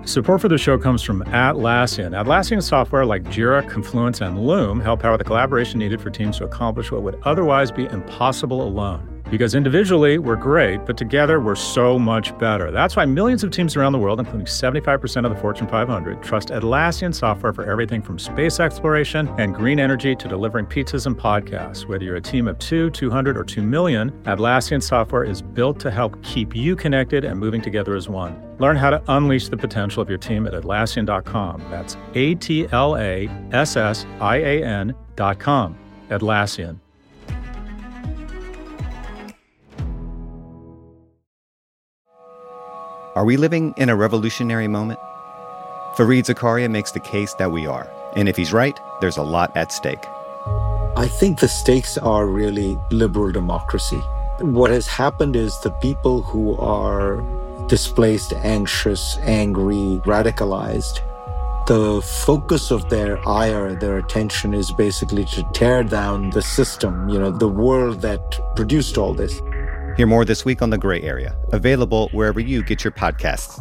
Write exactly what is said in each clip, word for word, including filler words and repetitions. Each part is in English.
Support for the show comes from Atlassian. Atlassian software like Jira, Confluence, and Loom help power the collaboration needed for teams to accomplish what would otherwise be impossible alone. Because individually, we're great, but together, we're so much better. That's why millions of teams around the world, including seventy-five percent of the Fortune five hundred, trust Atlassian software for everything from space exploration and green energy to delivering pizzas and podcasts. Whether you're a team of two, two hundred, or two million, Atlassian software is built to help keep you connected and moving together as one. Learn how to unleash the potential of your team at Atlassian dot com. That's A T L A S S I A N dot com. Atlassian. Are we living in a revolutionary moment? Fareed Zakaria makes the case that we are. And if he's right, there's a lot at stake. I think the stakes are really liberal democracy. What has happened is the people who are displaced, anxious, angry, radicalized, the focus of their ire, their attention is basically to tear down the system, you know, the world that produced all this. Hear more this week on The Gray Area, available wherever you get your podcasts.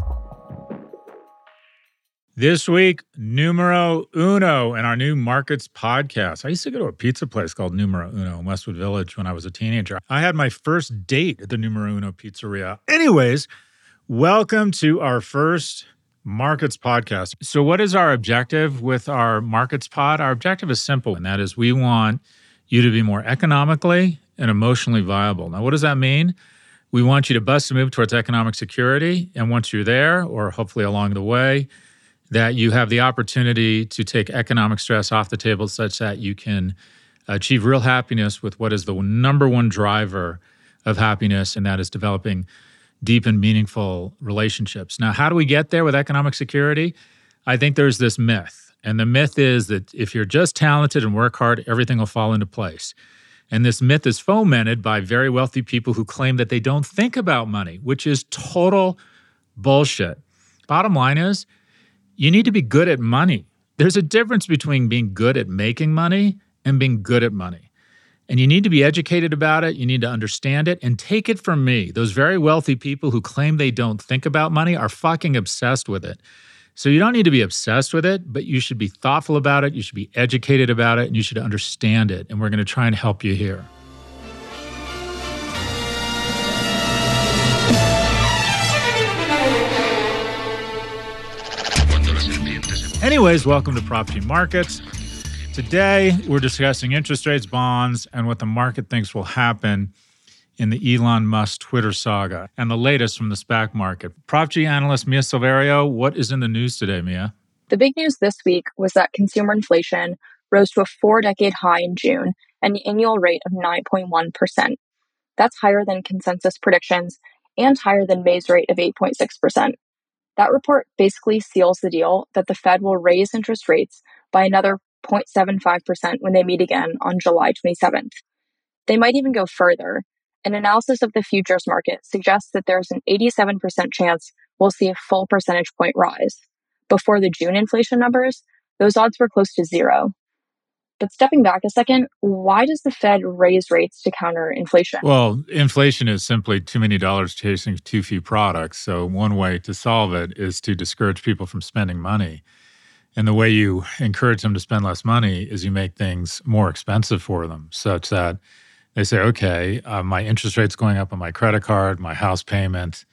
This week, numero uno in our new Markets podcast. I used to go to a pizza place called Numero Uno in Westwood Village when I was a teenager. I had my first date at the Numero Uno Pizzeria. Anyways, welcome to our first Markets podcast. So what is our objective with our Markets pod? Our objective is simple, and that is we want you to be more economically and emotionally viable. Now, what does that mean? We want you to bust a move towards economic security, and once you're there, or hopefully along the way, that you have the opportunity to take economic stress off the table such that you can achieve real happiness with what is the number one driver of happiness, and that is developing deep and meaningful relationships. Now, how do we get there with economic security? I think there's this myth, and the myth is that if you're just talented and work hard, everything will fall into place. And this myth is fomented by very wealthy people who claim that they don't think about money, which is total bullshit. Bottom line is, you need to be good at money. There's a difference between being good at making money and being good at money. And you need to be educated about it. You need to understand it. And take it from me, those very wealthy people who claim they don't think about money are fucking obsessed with it. So you don't need to be obsessed with it, but you should be thoughtful about it. You should be educated about it, and you should understand it. And we're going to try and help you here. Anyways, welcome to Property Markets. Today, we're discussing interest rates, bonds, and what the market thinks will happen in the Elon Musk Twitter saga, and the latest from the SPAC market. Prop G analyst Mia Silverio, what is in the news today, Mia? The big news this week was that consumer inflation rose to a four-decade high in June and an annual rate of nine point one percent. That's higher than consensus predictions and higher than May's rate of eight point six percent. That report basically seals the deal that the Fed will raise interest rates by another zero point seven five percent when they meet again on July twenty-seventh. They might even go further. An analysis of the futures market suggests that there's an eighty-seven percent chance we'll see a full percentage point rise. Before the June inflation numbers, those odds were close to zero. But stepping back a second, why does the Fed raise rates to counter inflation? Well, inflation is simply too many dollars chasing too few products. So one way to solve it is to discourage people from spending money. And the way you encourage them to spend less money is you make things more expensive for them, such that they say, okay, uh, my interest rate's going up on my credit card, my house payment,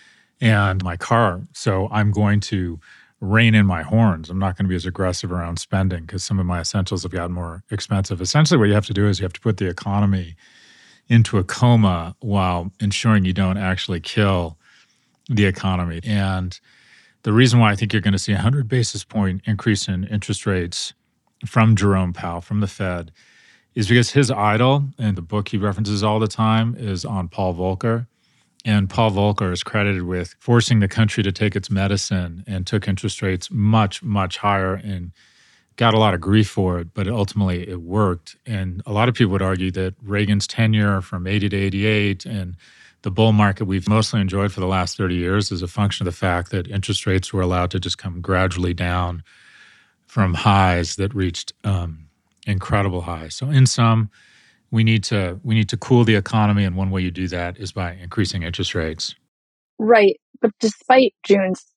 and my car. So I'm going to rein in my horns. I'm not going to be as aggressive around spending because some of my essentials have gotten more expensive. Essentially, what you have to do is you have to put the economy into a coma while ensuring you don't actually kill the economy. And the reason why I think you're going to see a one hundred basis point increase in interest rates from Jerome Powell, from the Fed, is because his idol, and the book he references all the time, is on Paul Volcker. And Paul Volcker is credited with forcing the country to take its medicine and took interest rates much, much higher and got a lot of grief for it, but ultimately it worked. And a lot of people would argue that Reagan's tenure from eighty to eighty-eight and the bull market we've mostly enjoyed for the last thirty years is a function of the fact that interest rates were allowed to just come gradually down from highs that reached um, incredible highs. So in sum, we need to we need to cool the economy, and one way you do that is by increasing interest rates. Right. But despite June's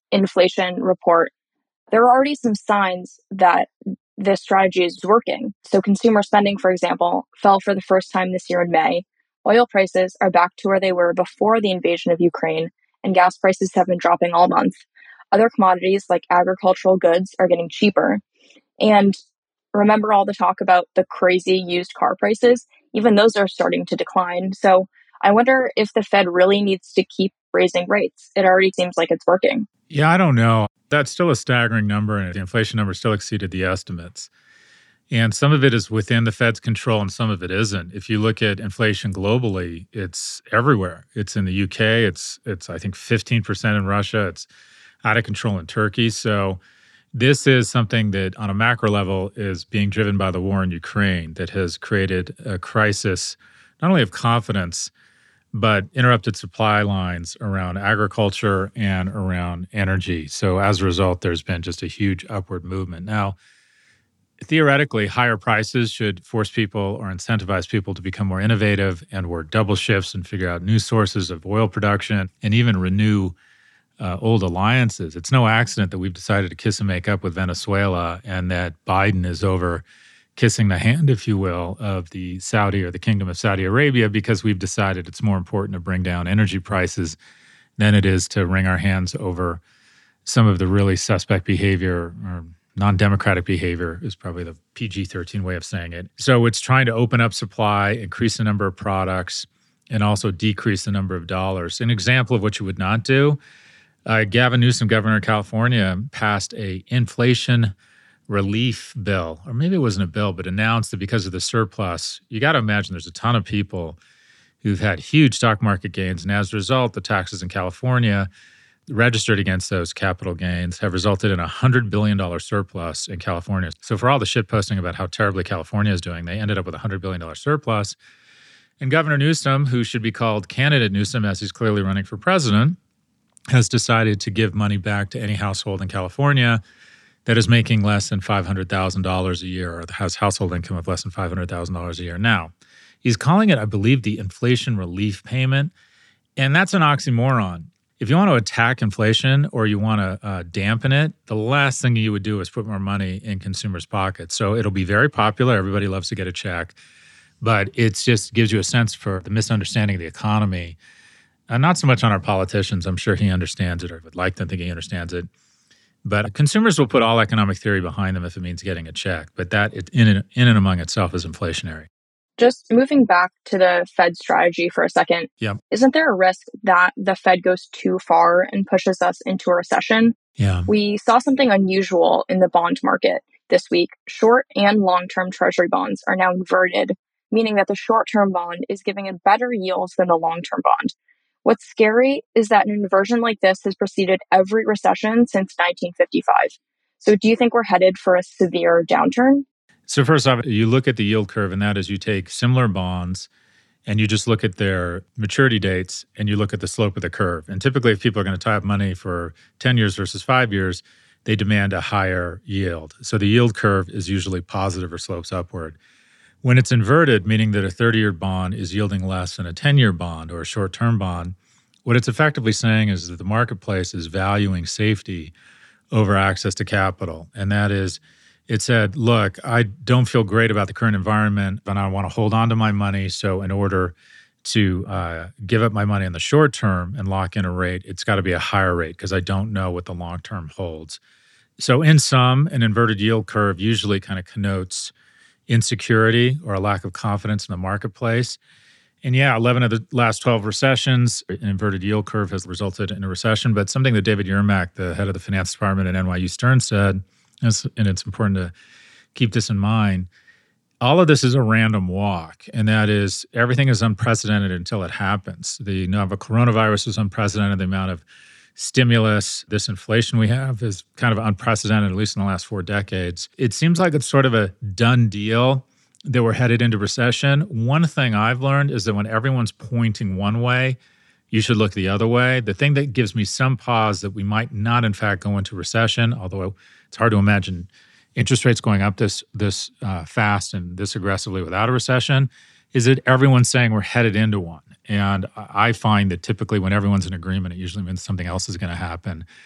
inflation report, there are already some signs that this strategy is working. So consumer spending, for example, fell for the first time this year in May. Oil prices are back to where they were before the invasion of Ukraine, and gas prices have been dropping all month. Other commodities like agricultural goods are getting cheaper. And remember all the talk about the crazy used car prices? Even those are starting to decline. So I wonder if the Fed really needs to keep raising rates. It already seems like it's working. Yeah, I don't know. That's still a staggering number, and the inflation number still exceeded the estimates. And some of it is within the Fed's control and some of it isn't. If you look at inflation globally, it's everywhere. It's in the U K, it's it's I think fifteen percent in Russia, it's out of control in Turkey. So this is something that on a macro level is being driven by the war in Ukraine that has created a crisis not only of confidence, but interrupted supply lines around agriculture and around energy. So as a result, there's been just a huge upward movement. Now, theoretically, higher prices should force people or incentivize people to become more innovative and work double shifts and figure out new sources of oil production and even renew uh, old alliances. It's no accident that we've decided to kiss and make up with Venezuela and that Biden is over kissing the hand, if you will, of the Saudi or the Kingdom of Saudi Arabia because we've decided it's more important to bring down energy prices than it is to wring our hands over some of the really suspect behavior or non-democratic behavior is probably the P G thirteen way of saying it. So it's trying to open up supply, increase the number of products, and also decrease the number of dollars. An example of what you would not do, uh, Gavin Newsom, governor of California, passed a inflation relief bill, or maybe it wasn't a bill, but announced that because of the surplus, you got to imagine there's a ton of people who've had huge stock market gains. And as a result, the taxes in California registered against those capital gains have resulted in a one hundred billion dollars surplus in California. So for all the shit posting about how terribly California is doing, they ended up with a one hundred billion dollars surplus. And Governor Newsom, who should be called candidate Newsom as he's clearly running for president, has decided to give money back to any household in California that is making less than five hundred thousand dollars a year or has household income of less than five hundred thousand dollars a year. Now, he's calling it, I believe, the inflation relief payment, and that's an oxymoron. If you want to attack inflation or you want to uh, dampen it, the last thing you would do is put more money in consumers' pockets. So it'll be very popular. Everybody loves to get a check, but it just gives you a sense for the misunderstanding of the economy. And not so much on our politicians. I'm sure he understands it or would like to think he understands it. But consumers will put all economic theory behind them if it means getting a check. But that it, in, and, in and among itself is inflationary. Just moving back to the Fed strategy for a second, yeah. Isn't there a risk that the Fed goes too far and pushes us into a recession? Yeah. We saw something unusual in the bond market this week. Short and long-term treasury bonds are now inverted, meaning that the short-term bond is giving a better yield than the long-term bond. What's scary is that an inversion like this has preceded every recession since nineteen fifty-five. So do you think we're headed for a severe downturn? So first off, you look at the yield curve, and that is you take similar bonds and you just look at their maturity dates and you look at the slope of the curve. And typically, if people are going to tie up money for ten years versus five years, they demand a higher yield. So the yield curve is usually positive or slopes upward. When it's inverted, meaning that a thirty-year bond is yielding less than a ten-year bond or a short-term bond, what it's effectively saying is that the marketplace is valuing safety over access to capital. And that is, it said, look, I don't feel great about the current environment, but I want to hold on to my money. So in order to uh, give up my money in the short term and lock in a rate, it's got to be a higher rate because I don't know what the long term holds. So in sum, an inverted yield curve usually kind of connotes insecurity or a lack of confidence in the marketplace. And yeah, eleven of the last twelve recessions, an inverted yield curve has resulted in a recession. But something that David Yermak, the head of the finance department at N Y U Stern, said, and it's important to keep this in mind, all of this is a random walk. And that is, everything is unprecedented until it happens. The novel coronavirus is unprecedented. The amount of stimulus, this inflation we have is kind of unprecedented, at least in the last four decades. It seems like it's sort of a done deal that we're headed into recession. One thing I've learned is that when everyone's pointing one way, you should look the other way. The thing that gives me some pause that we might not, in fact, go into recession, although it's hard to imagine interest rates going up this this uh, fast and this aggressively without a recession, is that everyone's saying we're headed into one. And I find that typically when everyone's in agreement, it usually means something else is going to happen.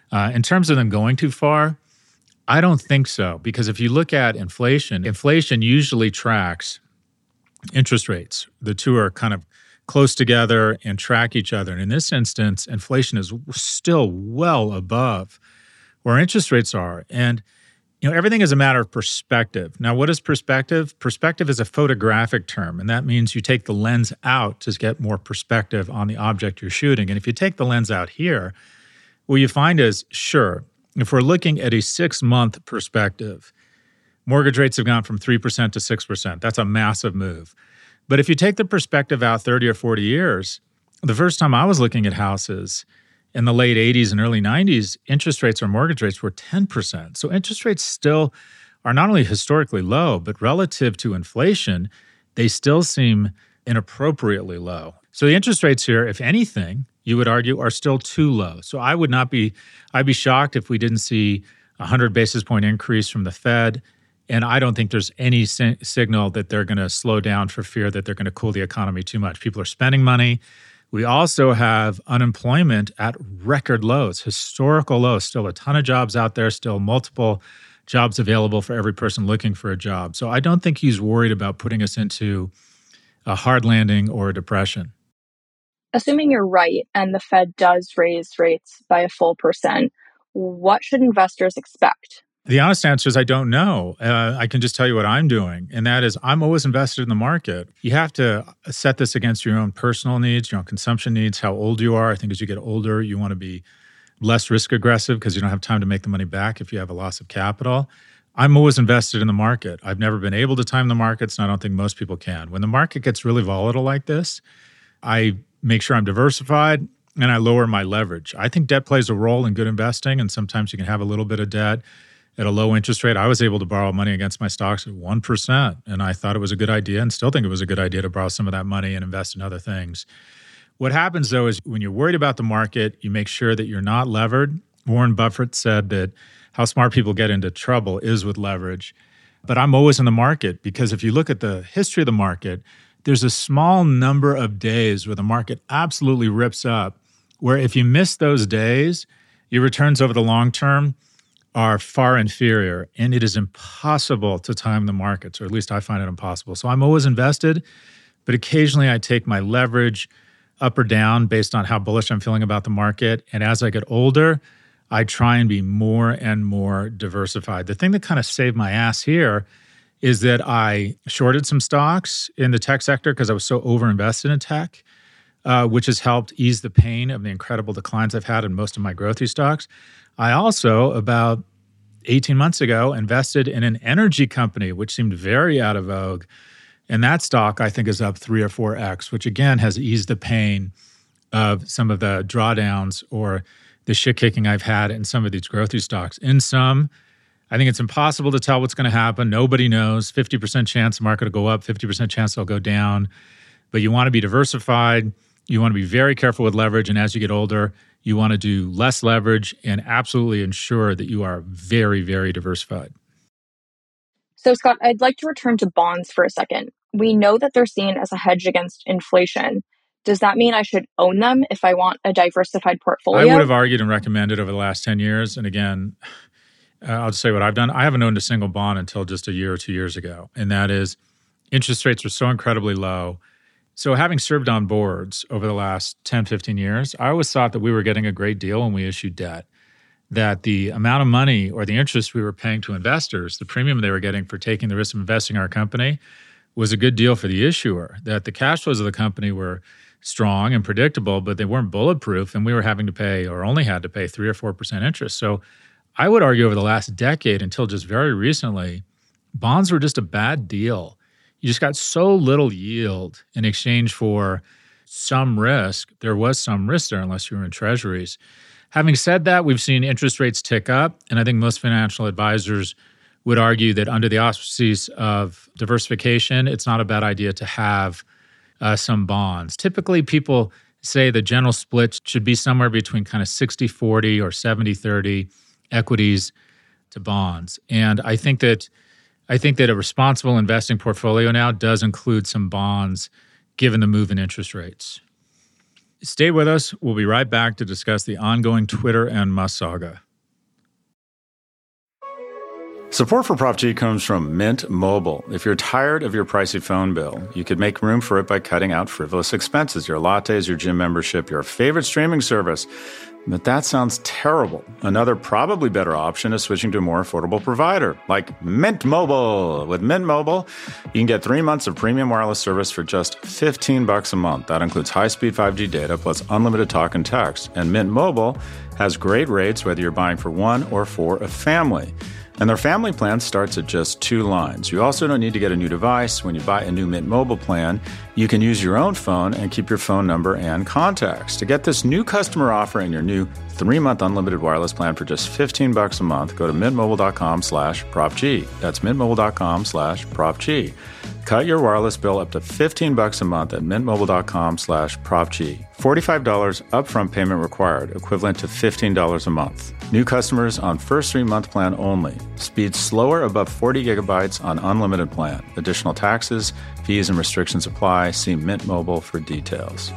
Uh, in terms of them going too far, I don't think so, because if you look at inflation, inflation usually tracks interest rates. The two are kind of close together and track each other. And in this instance, inflation is still well above where interest rates are. And you know, everything is a matter of perspective. Now, what is perspective? Perspective is a photographic term, and that means you take the lens out to get more perspective on the object you're shooting. And if you take the lens out here, what you find is, sure, if we're looking at a six-month perspective, mortgage rates have gone from three percent to six percent. That's a massive move. But if you take the perspective out thirty or forty years, the first time I was looking at houses in the late eighties and early nineties, interest rates or mortgage rates were ten percent. So interest rates still are not only historically low, but relative to inflation, they still seem inappropriately low. So the interest rates here, if anything, you would argue, are still too low. So I would not be, I'd be shocked if we didn't see a one hundred basis point increase from the Fed. And I don't think there's any si- signal that they're going to slow down for fear that they're going to cool the economy too much. People are spending money. We also have unemployment at record lows, historical lows, still a ton of jobs out there, still multiple jobs available for every person looking for a job. So I don't think he's worried about putting us into a hard landing or a depression. Assuming you're right and the Fed does raise rates by a full percent, what should investors expect? The honest answer is I don't know. Uh, I can just tell you what I'm doing, and that is I'm always invested in the market. You have to set this against your own personal needs, your own consumption needs, how old you are. I think as you get older, you want to be less risk aggressive because you don't have time to make the money back if you have a loss of capital. I'm always invested in the market. I've never been able to time the markets, and I don't think most people can. When the market gets really volatile like this, I make sure I'm diversified and I lower my leverage. I think debt plays a role in good investing, and sometimes you can have a little bit of debt at a low interest rate. I was able to borrow money against my stocks at one percent, and I thought it was a good idea and still think it was a good idea to borrow some of that money and invest in other things. What happens, though, is when you're worried about the market, you make sure that you're not levered. Warren Buffett said that how smart people get into trouble is with leverage. But I'm always in the market because if you look at the history of the market, there's a small number of days where the market absolutely rips up, where if you miss those days, your returns over the long term are far inferior, and it is impossible to time the markets, or at least I find it impossible. So I'm always invested, but occasionally I take my leverage up or down based on how bullish I'm feeling about the market. And as I get older, I try and be more and more diversified. The thing that kind of saved my ass here is that I shorted some stocks in the tech sector because I was so overinvested in tech, uh, which has helped ease the pain of the incredible declines I've had in most of my growthy stocks. I also, about eighteen months ago, invested in an energy company, which seemed very out of vogue. And that stock, I think, is up three or four X, which again has eased the pain of some of the drawdowns or the shit kicking I've had in some of these growthy stocks. In some, I think it's impossible to tell what's going to happen. Nobody knows. fifty percent chance the market will go up, fifty percent chance it'll go down. But you want to be diversified. You want to be very careful with leverage. And as you get older, you want to do less leverage and absolutely ensure that you are very, very diversified. So, Scott, I'd like to return to bonds for a second. We know that they're seen as a hedge against inflation. Does that mean I should own them if I want a diversified portfolio? I would have argued and recommended over the last ten years. And again, I'll just say what I've done. I haven't owned a single bond until just a year or two years ago. And that is interest rates are so incredibly low. So having served on boards over the last ten, fifteen years, I always thought that we were getting a great deal when we issued debt, that the amount of money or the interest we were paying to investors, the premium they were getting for taking the risk of investing in our company was a good deal for the issuer, that the cash flows of the company were strong and predictable, but they weren't bulletproof, and we were having to pay or only had to pay three or four percent interest. So I would argue over the last decade until just very recently, bonds were just a bad deal. You just got so little yield in exchange for some risk. There was some risk there unless you were in treasuries. Having said that, we've seen interest rates tick up, and I think most financial advisors would argue that under the auspices of diversification, it's not a bad idea to have uh, some bonds. Typically, people say the general split should be somewhere between kind of sixty forty or seventy thirty equities to bonds. And I think that I think that a responsible investing portfolio now does include some bonds given the move in interest rates. Stay with us. We'll be right back to discuss the ongoing Twitter and Musk saga. Support for Prop G comes from Mint Mobile. If you're tired of your pricey phone bill, you could make room for it by cutting out frivolous expenses, your lattes, your gym membership, your favorite streaming service. But that sounds terrible. Another probably better option is switching to a more affordable provider, like Mint Mobile. With Mint Mobile, you can get three months of premium wireless service for just fifteen bucks a month. That includes high-speed five G data plus unlimited talk and text. And Mint Mobile has great rates whether you're buying for one or for a family. And their family plan starts at just two lines. You also don't need to get a new device. When you buy a new Mint Mobile plan, you can use your own phone and keep your phone number and contacts. To get this new customer offer and your new three-month unlimited wireless plan for just fifteen bucks a month, go to mintmobile.com slash PropG. That's mintmobile.com slash PropG. Cut your wireless bill up to fifteen bucks a month at mintmobile.com slash PropG. forty-five dollars upfront payment required, equivalent to fifteen dollars a month. New customers on first three-month plan only. Speed slower above forty gigabytes on unlimited plan. Additional taxes, fees, and restrictions apply. See Mint Mobile for details.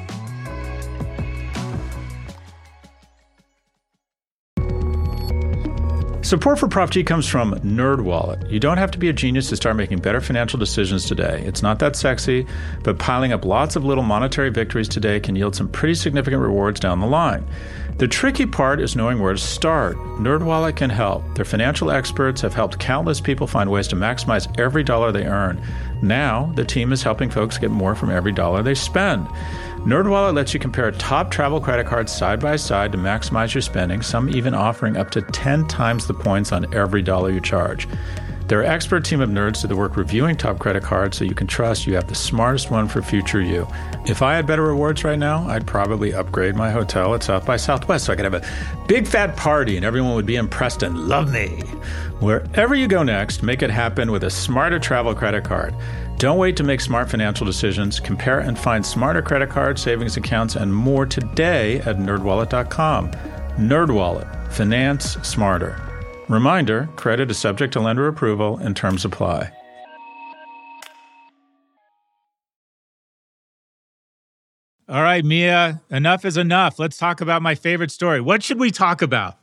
Support for Prop G comes from NerdWallet. You don't have to be a genius to start making better financial decisions today. It's not that sexy, but piling up lots of little monetary victories today can yield some pretty significant rewards down the line. The tricky part is knowing where to start. NerdWallet can help. Their financial experts have helped countless people find ways to maximize every dollar they earn. Now, the team is helping folks get more from every dollar they spend. NerdWallet lets you compare top travel credit cards side by side to maximize your spending, some even offering up to ten times the points on every dollar you charge. Their expert team of nerds do the work reviewing top credit cards so you can trust you have the smartest one for future you. If I had better rewards right now, I'd probably upgrade my hotel at South by Southwest so I could have a big fat party and everyone would be impressed and love me. Wherever you go next, make it happen with a smarter travel credit card. Don't wait to make smart financial decisions. Compare and find smarter credit cards, savings accounts, and more today at nerd wallet dot com. NerdWallet. Finance smarter. Reminder, credit is subject to lender approval and terms apply. All right, Mia, enough is enough. Let's talk about my favorite story. What should we talk about?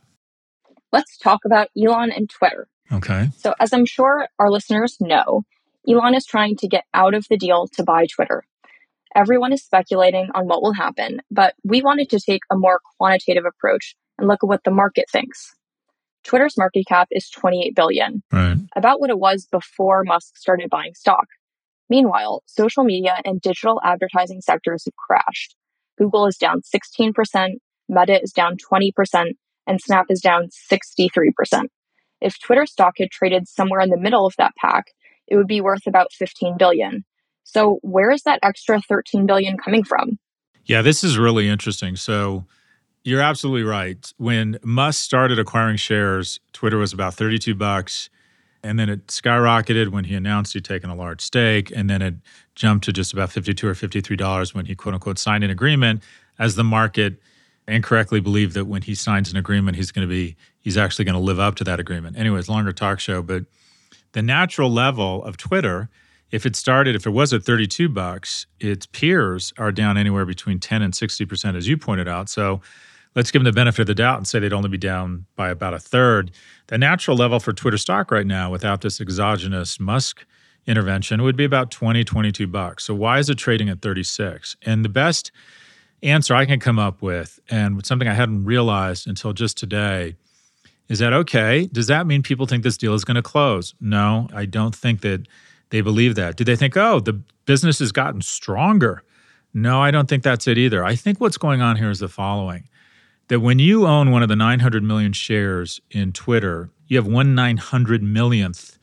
Let's talk about Elon and Twitter. Okay. So as I'm sure our listeners know, Elon is trying to get out of the deal to buy Twitter. Everyone is speculating on what will happen, but we wanted to take a more quantitative approach and look at what the market thinks. Twitter's market cap is twenty-eight billion dollars, right, about what it was before Musk started buying stock. Meanwhile, social media and digital advertising sectors have crashed. Google is down sixteen percent, Meta is down twenty percent, and Snap is down sixty-three percent. If Twitter stock had traded somewhere in the middle of that pack, it would be worth about fifteen billion dollars. So where is that extra thirteen billion dollars coming from? Yeah, this is really interesting. So you're absolutely right. When Musk started acquiring shares, Twitter was about thirty-two bucks, and then it skyrocketed when he announced he'd taken a large stake, and then it jumped to just about fifty-two or fifty-three dollars when he quote unquote signed an agreement, as the market incorrectly believed that when he signs an agreement, he's going to be he's actually going to live up to that agreement. Anyways, longer talk show, but the natural level of Twitter, if it started, if it was at thirty-two bucks, its peers are down anywhere between ten and sixty percent, as you pointed out. So let's give them the benefit of the doubt and say they'd only be down by about a third. The natural level for Twitter stock right now, without this exogenous Musk intervention, would be about twenty, twenty-two bucks. So why is it trading at thirty-six? And the best answer I can come up with, and something I hadn't realized until just today, is that, okay, does that mean people think this deal is going to close? No, I don't think that they believe that. Do they think, oh, the business has gotten stronger? No, I don't think that's it either. I think what's going on here is the following, that when you own one of the nine hundred million shares in Twitter, you have one nine hundred millionth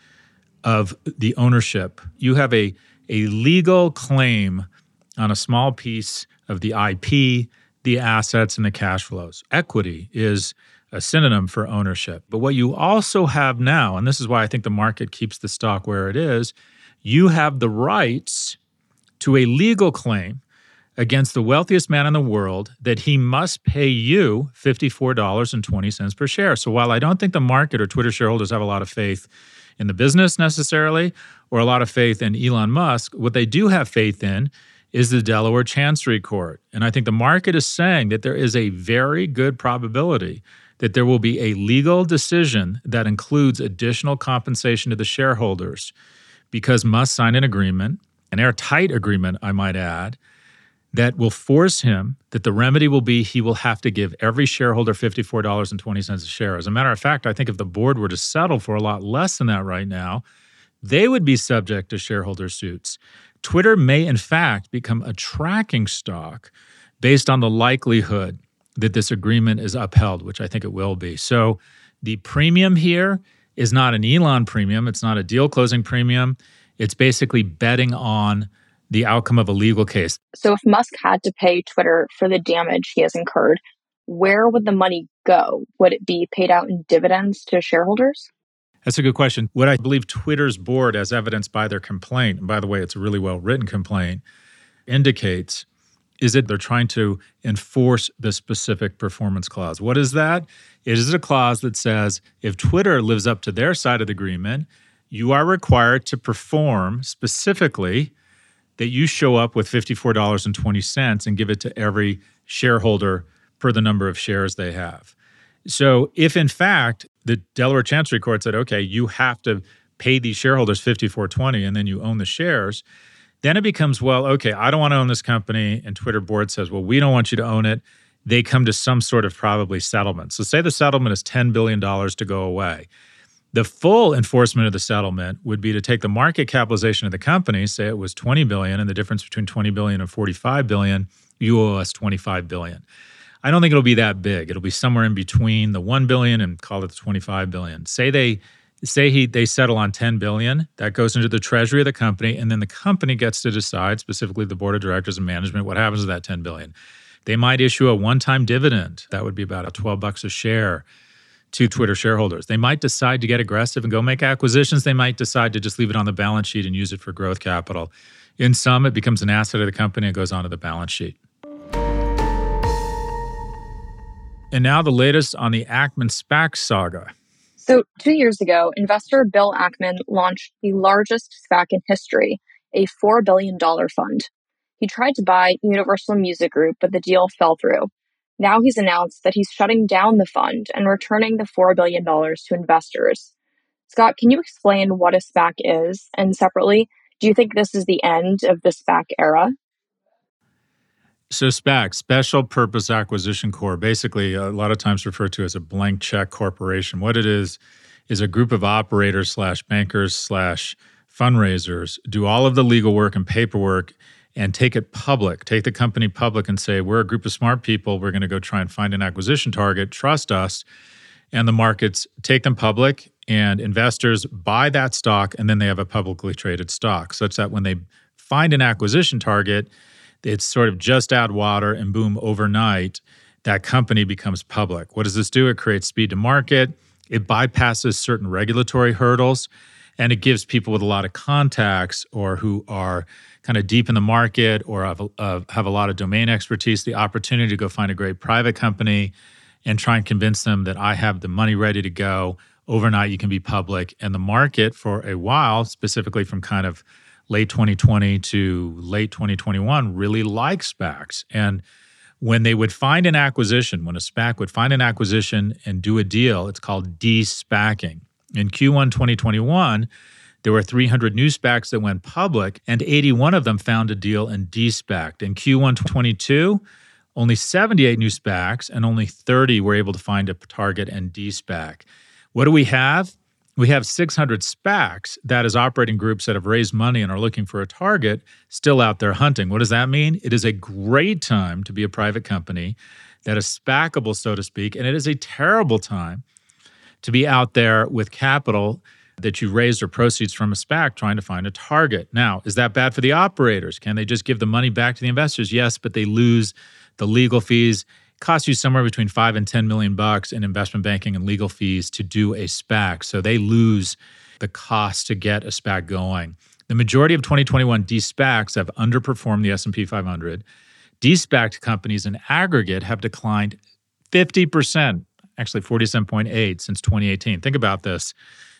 of the ownership. You have a, a legal claim on a small piece of the I P, the assets, and the cash flows. Equity is a synonym for ownership. But what you also have now, and this is why I think the market keeps the stock where it is, you have the rights to a legal claim against the wealthiest man in the world that he must pay you fifty-four dollars and twenty cents per share. So while I don't think the market or Twitter shareholders have a lot of faith in the business necessarily, or a lot of faith in Elon Musk, what they do have faith in is the Delaware Chancery Court. And I think the market is saying that there is a very good probability that there will be a legal decision that includes additional compensation to the shareholders because Musk signed an agreement, an airtight agreement, I might add, that will force him, that the remedy will be he will have to give every shareholder fifty-four dollars and twenty cents a share. As a matter of fact, I think if the board were to settle for a lot less than that right now, they would be subject to shareholder suits. Twitter may, in fact, become a tracking stock based on the likelihood that this agreement is upheld, which I think it will be. So the premium here is not an Elon premium. It's not a deal closing premium. It's basically betting on the outcome of a legal case. So if Musk had to pay Twitter for the damage he has incurred, where would the money go? Would it be paid out in dividends to shareholders? That's a good question. What I believe Twitter's board, as evidenced by their complaint, and by the way, it's a really well-written complaint, indicates is that they're trying to enforce the specific performance clause. What is that? It is a clause that says if Twitter lives up to their side of the agreement, you are required to perform specifically that you show up with fifty-four dollars and twenty cents and give it to every shareholder per the number of shares they have. So if, in fact, the Delaware Chancery Court said, okay, you have to pay these shareholders fifty-four dollars and twenty cents and then you own the shares, then it becomes, well, okay, I don't want to own this company. And Twitter board says, well, we don't want you to own it. They come to some sort of probably settlement. So say the settlement is ten billion dollars to go away. The full enforcement of the settlement would be to take the market capitalization of the company, say it was twenty billion dollars, and the difference between twenty billion dollars and forty-five billion dollars, you owe us twenty-five billion dollars. I don't think it'll be that big. It'll be somewhere in between the one billion dollars and call it the twenty-five billion dollars. Say they say he they settle on ten billion dollars, that goes into the treasury of the company, and then the company gets to decide, specifically the board of directors and management, what happens to that ten billion dollars. They might issue a one-time dividend. That would be about twelve bucks a share to Twitter shareholders. They might decide to get aggressive and go make acquisitions. They might decide to just leave it on the balance sheet and use it for growth capital. In sum, it becomes an asset of the company and goes onto the balance sheet. And now the latest on the Ackman SPAC saga. So two years ago, investor Bill Ackman launched the largest SPAC in history, a four billion dollars fund. He tried to buy Universal Music Group, but the deal fell through. Now he's announced that he's shutting down the fund and returning the four billion dollars to investors. Scott, can you explain what a SPAC is? And separately, do you think this is the end of the SPAC era? So SPAC, Special Purpose Acquisition Corp, basically a lot of times referred to as a blank check corporation. What it is, is a group of operators slash bankers slash fundraisers do all of the legal work and paperwork and take it public, take the company public and say, we're a group of smart people. We're going to go try and find an acquisition target. Trust us. And the markets take them public and investors buy that stock and then they have a publicly traded stock such that when they find an acquisition target, it's sort of just add water and boom, overnight, that company becomes public. What does this do? It creates speed to market. It bypasses certain regulatory hurdles. And it gives people with a lot of contacts or who are kind of deep in the market or have, uh, have a lot of domain expertise the opportunity to go find a great private company and try and convince them that I have the money ready to go. Overnight, you can be public. And the market for a while, specifically from kind of late twenty twenty to late twenty twenty-one, really likes SPACs. And when they would find an acquisition, when a SPAC would find an acquisition and do a deal, it's called de-SPACing. In Q one twenty twenty-one, there were three hundred new SPACs that went public, and eighty-one of them found a deal and de-SPACed. In Q one twenty-two, only seventy-eight new SPACs and only thirty were able to find a target and de-SPAC. What do we have? We have six hundred SPACs, that is operating groups that have raised money and are looking for a target, still out there hunting. What does that mean? It is a great time to be a private company that is SPACable, so to speak, and it is a terrible time to be out there with capital that you raised or proceeds from a SPAC trying to find a target. Now, is that bad for the operators? Can they just give the money back to the investors? Yes, but they lose the legal fees. It costs you somewhere between five and ten million bucks in investment banking and legal fees to do a SPAC. So they lose the cost to get a SPAC going. The majority of twenty twenty-one de-SPACs have underperformed the S and P five hundred. De-SPACed companies in aggregate have declined fifty percent. Actually forty-seven point eight since twenty eighteen. Think about this.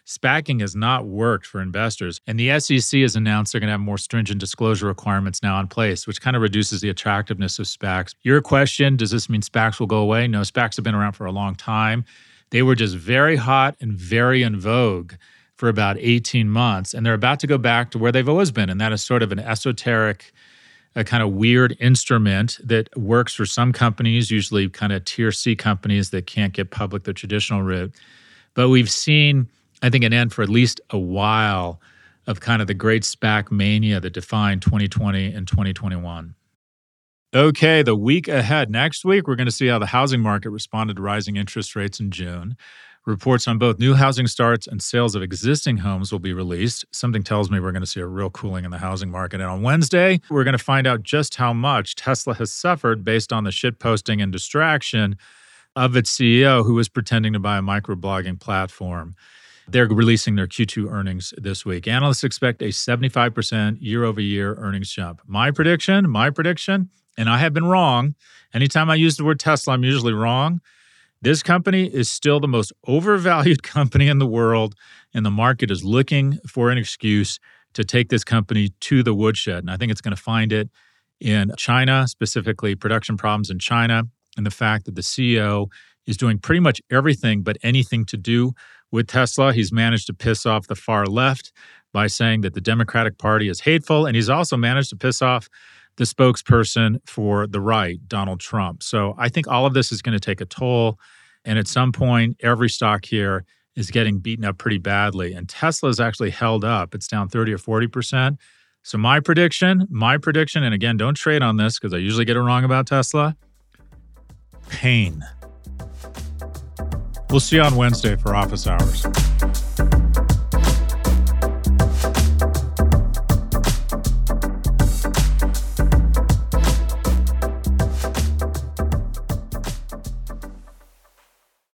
SPACing has not worked for investors. And the S E C has announced they're going to have more stringent disclosure requirements now in place, which kind of reduces the attractiveness of SPACs. Your question, does this mean SPACs will go away? No, SPACs have been around for a long time. They were just very hot and very in vogue for about eighteen months. And they're about to go back to where they've always been. And that is sort of an esoteric, a kind of weird instrument that works for some companies, usually kind of tier C companies that can't get public the traditional route. But we've seen, I think, an end for at least a while of kind of the great SPAC mania that defined twenty twenty and twenty twenty-one. Okay, the week ahead. Next week, we're going to see how the housing market responded to rising interest rates in June. Reports on both new housing starts and sales of existing homes will be released. Something tells me we're going to see a real cooling in the housing market. And on Wednesday, we're going to find out just how much Tesla has suffered based on the shitposting and distraction of its C E O, who was pretending to buy a microblogging platform. They're releasing their Q two earnings this week. Analysts expect a seventy-five percent year-over-year earnings jump. My prediction, my prediction, and I have been wrong. Anytime I use the word Tesla, I'm usually wrong. This company is still the most overvalued company in the world, and the market is looking for an excuse to take this company to the woodshed. And I think it's going to find it in China, specifically production problems in China, and the fact that the C E O is doing pretty much everything but anything to do with Tesla. He's managed to piss off the far left by saying that the Democratic Party is hateful, and he's also managed to piss off the spokesperson for the right, Donald Trump. So I think all of this is going to take a toll. And at some point, every stock here is getting beaten up pretty badly. And Tesla is actually held up. It's down thirty or forty percent. So my prediction, my prediction, and again, don't trade on this because I usually get it wrong about Tesla, pain. We'll see you on Wednesday for office hours.